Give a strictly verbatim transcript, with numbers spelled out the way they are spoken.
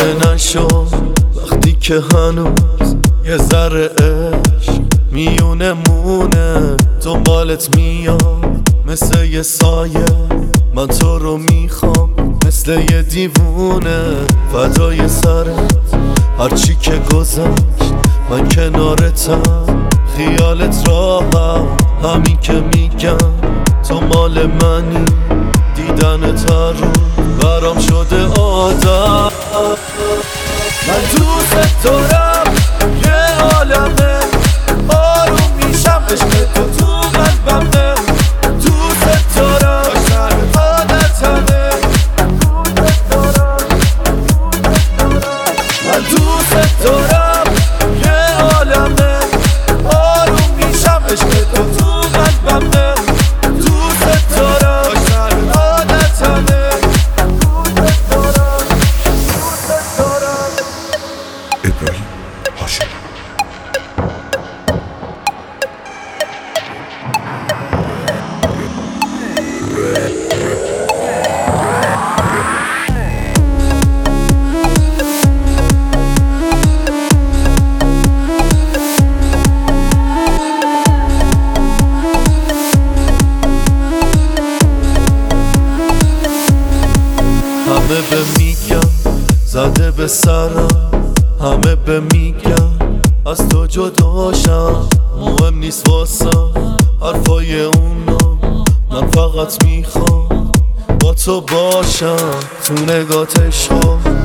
دیوونه نشو وقتی که هنوز یه ذره عشق میونمونه دنبالت میاد مثل یه سایه من تو رو میخوام مثل یه دیوونه فدای سرت هرچی که گذشت من کنارتم خیالت راهم همین که میگم تو مال منی دیدنت هر روز برام شده عادت من دوست دارم یه عالمه آروم میشم عشق تو تو قلبمه دوست دارم عادتمه من دوست دارم یه عالمه آروم میشم عشق تو تو قلبمه دوست دارم عادتمه ابراهیم هاشمی همه به میگم زده به سرم همه به میگم از تو جداشم مهم نیست واسم حرفای اونا من فقط میخوام با تو باشم تو نگات عشقا